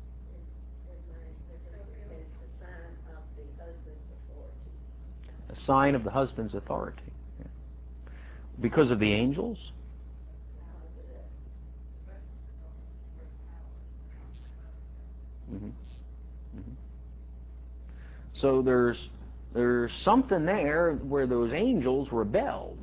S1: A sign of the husband's authority. Yeah. Because of the angels? Mm-hmm. Mm-hmm. So there's there's something there where those angels rebelled.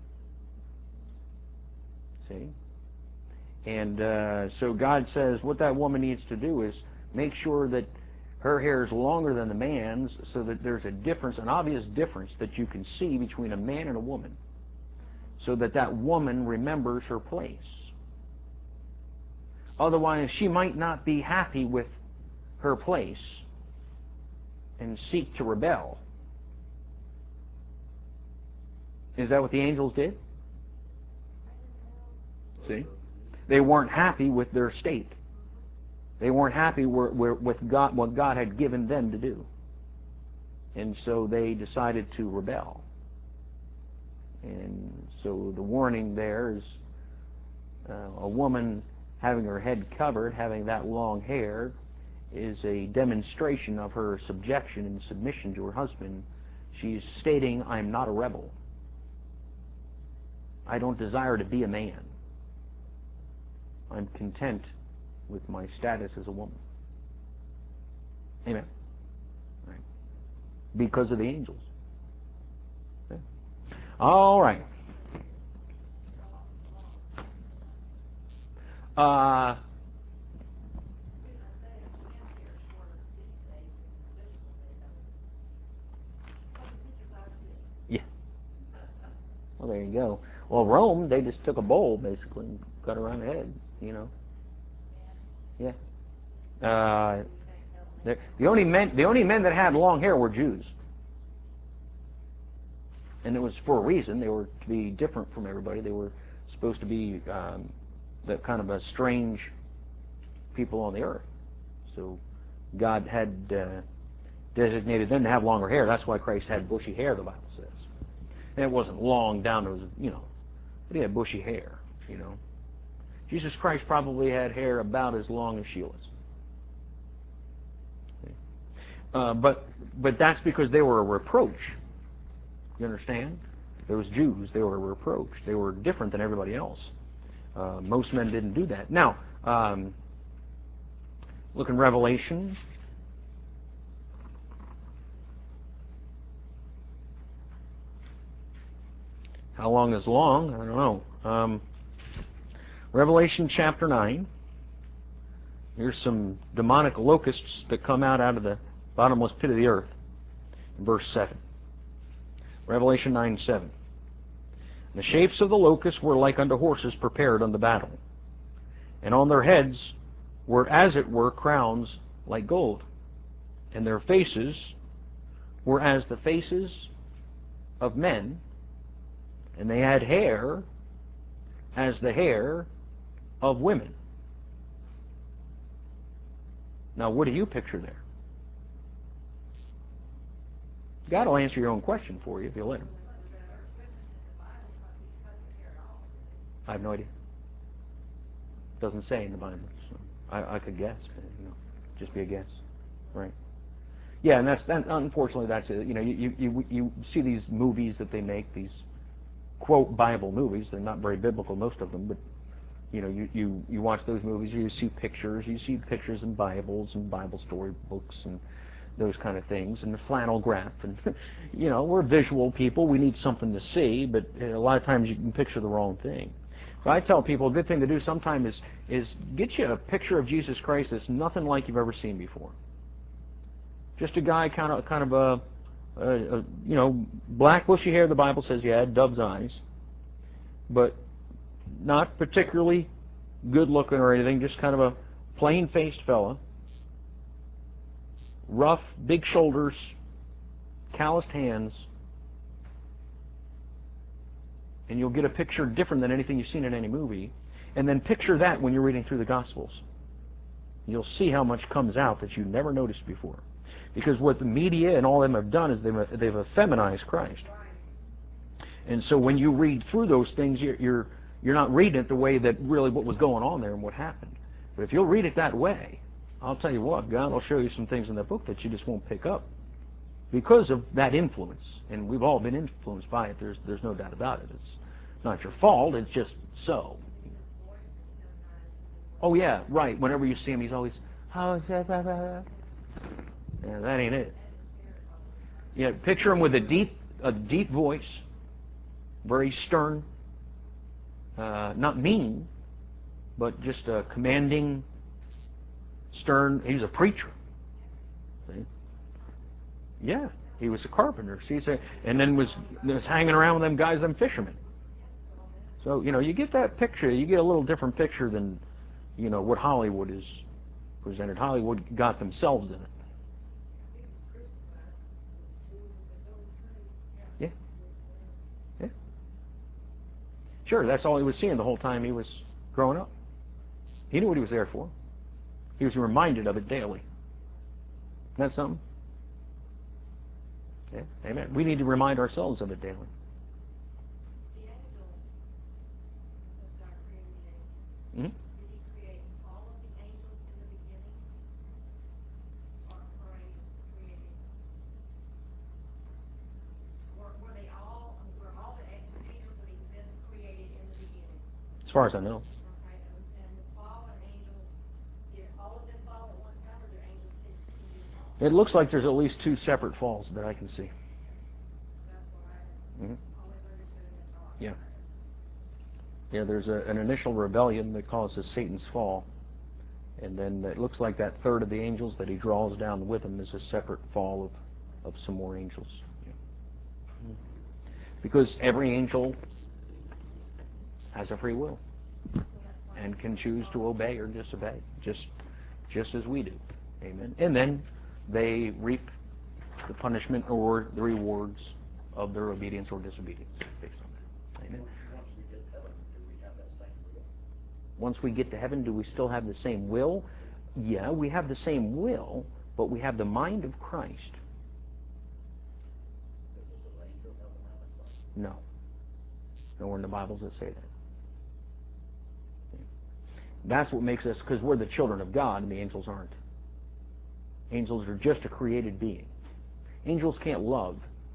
S1: See? And uh, so God says what that woman needs to do is make sure that her hair is longer than the man's, so that there's a difference, an obvious difference that you can see between a man and a woman, so that that woman remembers her place. Otherwise, she might not be happy with her place and seek to rebel. Is that what the angels did? See? They weren't happy with their state. They weren't happy with God, what God had given them to do. And so they decided to rebel. And so the warning there is uh, a woman having her head covered, having that long hair, is a demonstration of her subjection and submission to her husband. She's stating, I'm not a rebel. I don't desire to be a man. I'm content with my status as a woman. Amen. Right. Because of the angels. Okay. All right. Uh, yeah. Well, there you go. Well, Rome, they just took a bowl, basically, and cut around the head, you know. Yeah. Uh, the, the only men, the only men that had long hair were Jews, and it was for a reason. They were to be different from everybody. They were supposed to be um, the kind of a strange people on the earth. So God had uh, designated them to have longer hair. That's why Christ had bushy hair, the Bible says. And it wasn't long down to his, you know, but he had bushy hair, you know. Jesus Christ probably had hair about as long as Sheila's. Uh, but but that's because they were a reproach. You understand? Those Jews, they were a reproach. They were different than everybody else. Uh, most men didn't do that. Now, um, look in Revelation. How long is long? I don't know. Um, Revelation chapter nine. Here's some demonic locusts that come out out of the bottomless pit of the earth. Verse seven. Revelation nine seven. The shapes of the locusts were like unto horses prepared unto battle, and on their heads were as it were crowns like gold, and their faces were as the faces of men, and they had hair as the hair of women. Now, what do you picture there? God will answer your own question for you if you let him. I have no idea. It doesn't say in the Bible. So I, I could guess, but, you know, just be a guess, right? Yeah, and that's that, unfortunately that's it. You know, you, you you see these movies that they make, these quote Bible movies. They're not very biblical, most of them, but you know, you you you watch those movies, you see pictures, you see pictures in Bibles and Bible story books and those kind of things, and the flannel graph, and you know, we're visual people. We need something to see, but a lot of times you can picture the wrong thing. So I tell people a good thing to do sometime is is get you a picture of Jesus Christ that's nothing like you've ever seen before. Just a guy, kind of, kind of a, a, a, you know, black bushy hair. The Bible says he had dove's eyes, but not particularly good looking or anything. Just kind of a plain-faced fella, rough, big shoulders, calloused hands, and you'll get a picture different than anything you've seen in any movie. And then picture that when you're reading through the Gospels. You'll see how much comes out that you never noticed before. Because what the media and all of them have done is they've, they've effeminized Christ. And so when you read through those things, you're, you're, you're not reading it the way that really what was going on there and what happened. But if you'll read it that way, I'll tell you what, God will show you some things in the book that you just won't pick up because of that influence. And we've all been influenced by it. There's, there's no doubt about it. It's not your fault. It's just so. Oh, yeah, right. Whenever you see him, he's always, oh, yeah, that ain't it. Yeah, picture him with a deep, a deep voice, very stern, uh, not mean, but just a commanding, stern. He was a preacher. See? Yeah, he was a carpenter. See, so, and then was was hanging around with them guys, them fishermen. So you know, you get that picture. You get a little different picture than you know what Hollywood is presented. Hollywood got themselves in it. Yeah. Yeah. Sure, that's all he was seeing the whole time he was growing up. He knew what he was there for. He was reminded of it daily. Isn't that something? Yeah. Amen. We need to remind ourselves of it daily. Mm-hmm. As far as I know. It looks like there's at least two separate falls that I can see. Mm-hmm. Yeah. Yeah, there's a, an initial rebellion that causes Satan's fall. And then it looks like that third of the angels that he draws down with him is a separate fall of, of some more angels. Yeah. Mm-hmm. Because every angel has a free will and can choose to obey or disobey, just just as we do. Amen. And then they reap the punishment or the rewards of their obedience or disobedience based on that. Amen. Once we get to heaven, do we still have the same will? Yeah, we have the same will, but we have the mind of Christ. No. Nowhere in the Bibles that say that. That's what makes us, because we're the children of God and the angels aren't. Angels are just a created being. Angels can't love.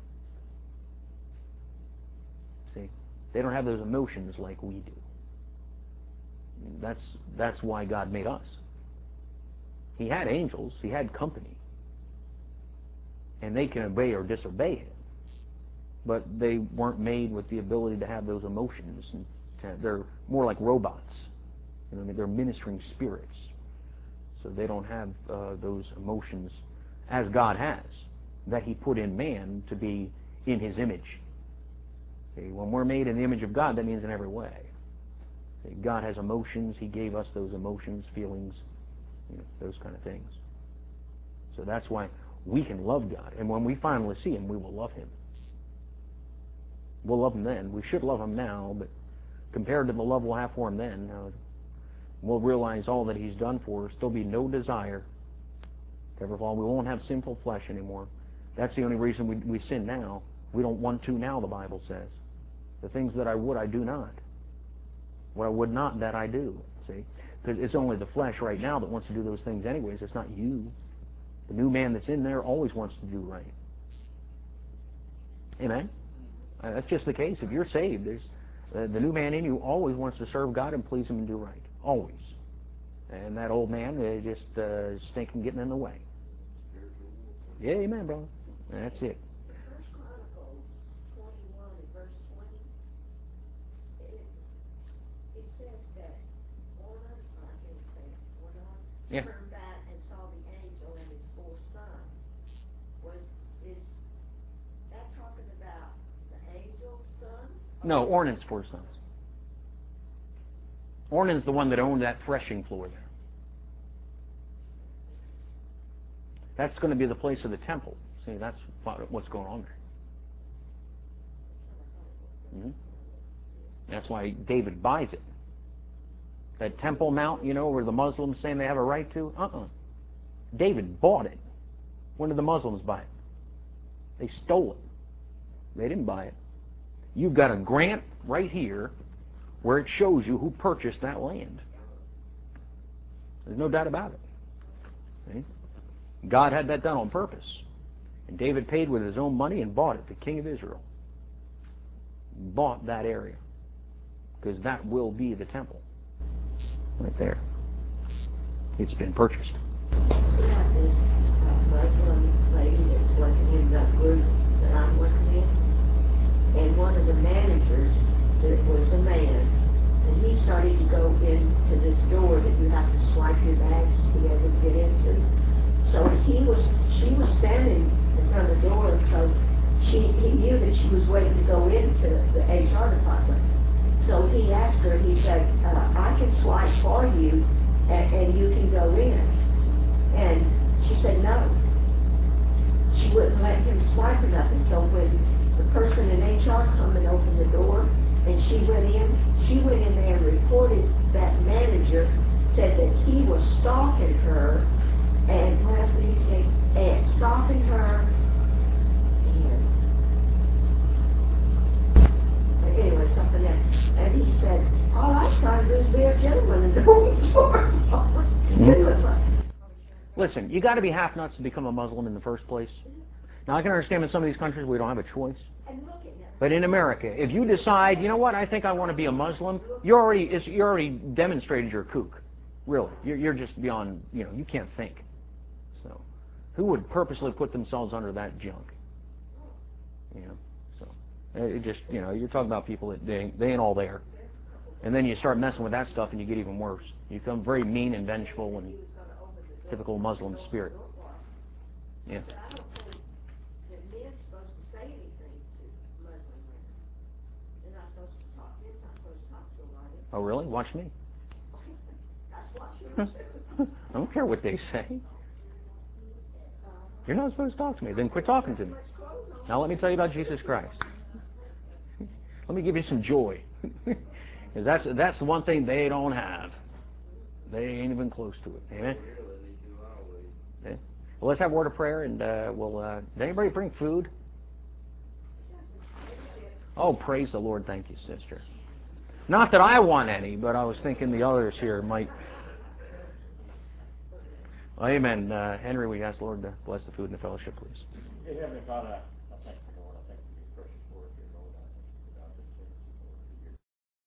S1: See? They don't have those emotions like we do. That's, that's why God made us. He had angels. He had company. And they can obey or disobey Him. but they weren't made with the ability to have those emotions. And to, they're more like robots. You know, I mean, they're ministering spirits, so they don't have uh, those emotions as God has, that He put in man to be in His image. See, when we're made in the image of God, that means in every way. See, God has emotions. He gave us those emotions, feelings, you know, those kind of things. So that's why we can love God. And when we finally see Him, we will love Him. We'll love Him then. We should love Him now, but compared to the love we'll have for Him then, uh, we'll realize all that He's done for us. There'll be no desire to ever fall. We won't have sinful flesh anymore. That's the only reason we, we sin now. We don't want to now, the Bible says. The things that I would, I do not. What I would not, that I do. See? Because it's only the flesh right now that wants to do those things anyways. It's not you. The new man that's in there always wants to do right. Amen? Uh, that's just the case. If you're saved, there's uh, the new man in you always wants to serve God and please Him and do right. Always. And that old man uh, just uh, stinking getting in the way. Yeah, amen, brother. That's it.
S3: First Chronicles twenty-one and verse twenty, it, it says that Ornan, I can't say it, Ornan,
S1: Yeah.
S3: turned back and saw the angel and his four sons. Was, is that talking about the angel's son?
S1: No, Ornan's four sons. Ornan's the one that owned that threshing floor there. That's going to be the place of the temple. See, that's what's going on there. Mm-hmm. That's why David buys it. That Temple Mount, you know, where the Muslims saying they have a right to? Uh-uh. David bought it. When did the Muslims buy it? They stole it. They didn't buy it. You've got a grant right here where it shows you who purchased that land. There's no doubt about it. See? God had that done on purpose. And David paid with his own money and bought it, the king of Israel. Bought that area. Because that will be the temple. Right there. It's been purchased.
S3: We have this uh, Muslim lady that's working in the group that I'm working in, and one of the managers that was a man, and he started to go into this door that you have to swipe your bags to be able to get into. So he was, she was standing in front of the door, and so she, he knew that she was waiting to go into the H R department. So he asked her, he said, uh, I can swipe for you, and, and you can go in. And she said no. She wouldn't let him swipe or nothing. So when the person in H R come and opened the door, and she went in, she went in there and reported that manager said that he was stalking her, and what else did he say? And stalking her, and anyway, something else. And he said, all I was trying to do is be a gentleman and open the door.
S1: Listen, you got to be half nuts to become a Muslim in the first place. Now, I can understand in some of these countries we don't have a choice. But in America, if you decide, you know what, I think I want to be a Muslim, you're already, it's, you're already demonstrated you're a kook. Really. You're, you're just beyond, you know, you can't think. So, who would purposely put themselves under that junk? You know, so, it just, you know, you're talking about people that they ain't, they ain't all there. And then you start messing with that stuff and you get even worse. You become very mean and vengeful and typical Muslim spirit. Yeah. Oh, really? Watch me. I don't care what they say. You're not supposed to talk to me. Then quit talking to me. Now let me tell you about Jesus Christ. Let me give you some joy. Because that's, that's the one thing they don't have. They ain't even close to it. Amen? Okay. Well, let's have a word of prayer, and uh, we'll... Uh, did anybody bring food? Oh, praise the Lord. Thank you, sister. Not that I want any, but I was thinking the others here might... Well, amen. Uh, Henry, we ask the Lord to bless the food and the fellowship, please.
S2: Dear Heavenly Father,